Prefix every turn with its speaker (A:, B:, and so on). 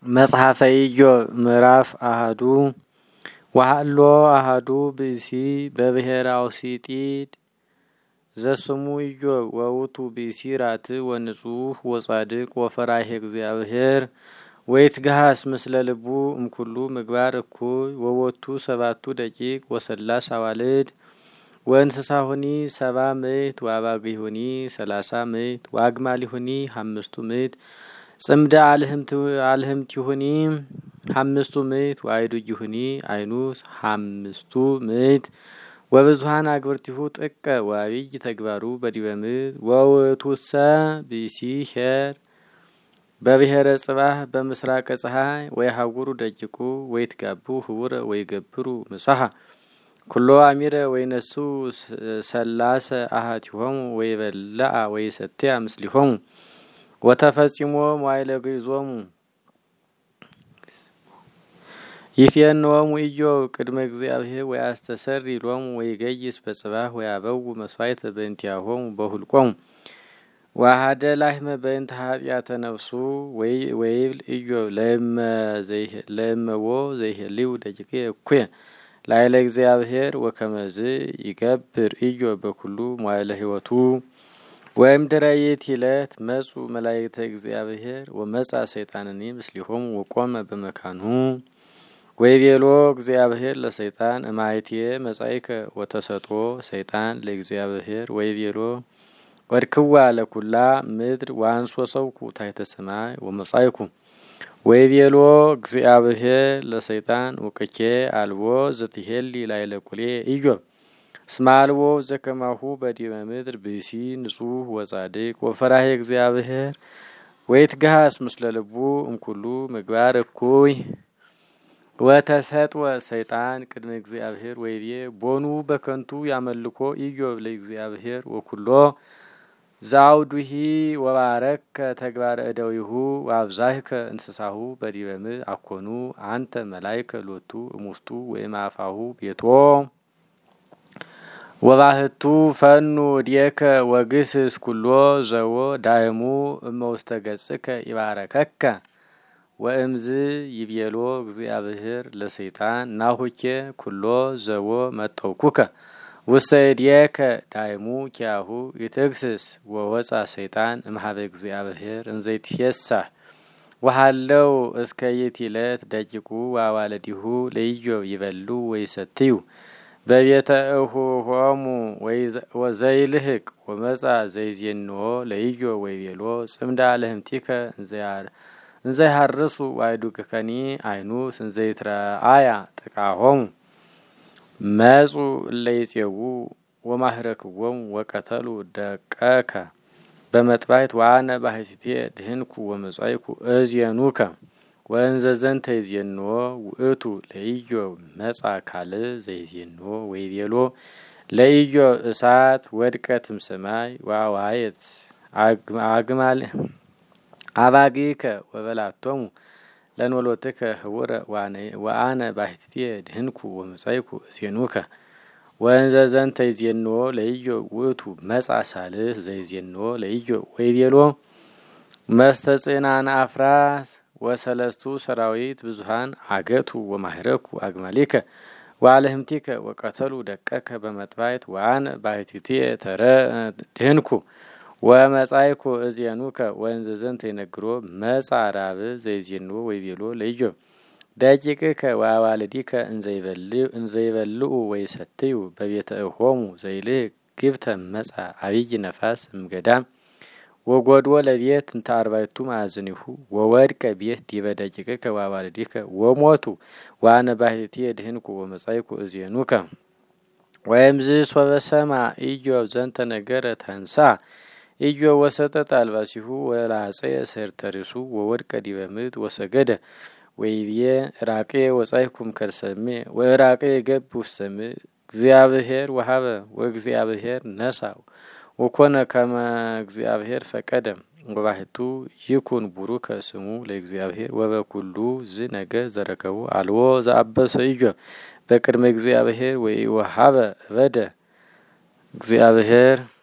A: መጽሐፈ ኢዮብ ምዕራፍ አሐዱ ወሃሎ አሐዱ ብእሲ በብሔረ አውሲጢድ ዘስሙ ኢዮብ ወውቱ ብእሲ ራት ወንጹህ ወጻድቅ ወፈራሄ እግዚአብሔር ወይትገሃስ ምስለ ልቡ እምኩሉ ምግባር እኩይ ወወቱ ሰባቱ ደቂቅ ወሰላስ አዋልድ ወእንስሳሁኒ 70 ወአባግሁኒ 30 ወአግማሊሁኒ 500 ጽምደ አልህምቲሁኒ 500 ወአይዱጊሁኒ አይኑስ 500 ወብዙሃን አግብርቲሁ ጥቀ ወአብይ ተግባሩ በዲበ ምድር ወውእቱሰ ብእሲ ኄር በብሔረ ጽባህ በምስራቀ ፀሐይ ወይሐውሩ ደቂቁ ወይትጋቡ ህቡረ ወይገብሩ ምሳሐ ኩሎ አሚረ ወይነሱ ሰላሰ አሃቲሆሙ ወይበላአ ወይሰትያ ምስሊሆሙ ወተፈጺሞ ሞይለ ግይዞሙ ይፍየንወሙ ኢዮብ ቅድመ እግዚአብሔር ወያስተሰሪ ሎሙ ወይገይስ በጽባህ ወያበው መስዋዕተ በእንቲአሆሙ በሁልቆሙ ወአሐደ ላህመ በእንተ ኃጢአተ ነፍሱ ወይብል ኢዮብ ለእመዎ ዘይሄልው ደቂቄ እኩየ ላይለ እግዚአብሔር ወከመዝ ይገብር ኢዮብ በኩሉ ሞይለ ሕይወቱ ወይም ድረይት ይለት መጹ መላእክተ እግዚአብሔር ወመጻ ሰይጣንኒ ምስሊሆሙ ወቆመ በመካኑ ወይቤሎ እግዚአብሔር ለሰይጣን እማይትየ መጻይከ ወተሰጦ ሰይጣን ለእግዚአብሔር ወይቤሎ ወድክዋ ለኩላ ምድር ዋንሶ ሰውኩ ታሕተ ሰማይ ወመጻይኩ ወይቤሎ እግዚአብሔር ለሰይጣን ወቀኬ አልቦ ዘትሄሊ ላይለ ቁሌ ኢዮብ ስማልቦ ዘከማሁ በዲበ ምድር ብእሲ ንጹህ ወጻድቅ ወፈራሄ እግዚአብሔር ወይትገሃስ ምስለ ልቡ እምኩሉ ምግባር እኩይ ወተሰጥወ ሰይጣን ቅድመ እግዚአብሔር ወይቤ ቦኑ በከንቱ ያመልኮ ኢዮብ ለእግዚአብሔር ወኩሎ ዛውዱሂ ወባረከ ተግባረ እደዊሁ ወአብዛህከ እንስሳሁ በዲበ ምድር አኮኑ አንተ መላይከ ሎቱ እሙስቱ ወእማፋሁ ቤቶ ወባህቱ ፈኑ ዲከ ወግስስ ኩሎ ዘዎ ዳይሙ እመውስተ ገጽከ ይባረከከ ወእምዝ ይቤሎ እግዚአብሔር ለሰይጣን ናሁኬ ኩሎ ዘዎ መጠውኩከ ውሰይድየከ ዳይሙ ኪያሁ ይትግስስ ወወፃ ሰይጣን እምሃበ እግዚአብሔር እንዘይትየሳህ ወሃለው እስከ ይትለት ደቂቁ ወአዋልዲሁ ለኢዮብ ይበሉ ወይሰትዩ በቤተ እሁሆሙ ወዘይልህቅ ወመጻ ዘይዜንዎ ለኢዮብ ወይቤሎ ጽምዳ ለህምቲከ እንዘይሃርሱ ዋይዱከኒ አይኑስ እንዘይትረአያ ጥቃሆሙ መጹ ለይጼው ወማህረክዎሙ ወቀተሉ ደቀከ በመጥባይት ዋነ ባሕቲቴ ድህንኩ ወመጻይኩ እዝየኑከ ወእንዘዘንተ ይዜንዎ ውእቱ ለኢዮብ መጻ ካል ዘይዜንዎ ወይቤሎ ለኢዮብ እሳት ወድቀትም ሰማይ ወአዋየት አግማል አባጊከ ወበላቶሙ ለኖሎትከ ህቡረ ወአነ ባሕቲቴ ድህንኩ ወመጻይኩ እዝየኑከ ወእንዘዘንተ ይዜንዎ ለኢዮብ ውእቱ መጻ ሳልስ ዘይዜንዎ ለኢዮብ ወይቤሎ መስተጽናን አፍራስ ወሰለስቱ ሰራዊት ብዙሃን አገቱ ወማህረኩ አግማሊከ ወአልህምቲከ ወቀተሉ ደቀከ በመጥባይት ወአነ ባሕቲቴ ድህንኩ ወመጻይኩ እዝየኑከ ወእንዘዘንተ ይነግሮ መጻ ራብ ዘይዜንዎ ወይቤሎ ለኢዮብ ደቂቅከ ወአዋልዲከ እንዘይበልዑ ወይሰትዩ በቤተ እሆሙ ዘይልህ ግብተ መጻ አብይ ነፋስ እምገዳም ወጎድወ ለቤት እንተ አርባዕቱ ማዕዘኒሁ ወወድቀ ቤት ዲበ ደቂቅከ ወአዋልዲከ ወሞቱ ወአነ ባሕቲቴ ድህንኩ ወመጻይኩ እዝየኑከ ወእምዝ ሶበ ሰማ ኢዮብ ዘንተ ነገረ ተንሳ ኢዮብ ወሰጠጠ አልባሲሁ ወላጸየ ሰርተሪሱ ወወድቀ ዲበ ምድር ወሰገደ ወይቤ ራቄ ወጻይኩም ከርሰሜ ወራቄ ገብ ውስተ ምድር እግዚአብሔር ወሀበ ወእግዚአብሔር ነሳ ወኮነ ከመ እግዚአብሔር ፈቀደ ወባሕቱ ይኩን ቡሩከ ስሙ ለእግዚአብሔር ወበኩሉ ዝነገር ዘረከቡ አልዎ ዘአበሰ ኢዮብ በቅድመ እግዚአብሔር ወኢወሀበ እበደ እግዚአብሔር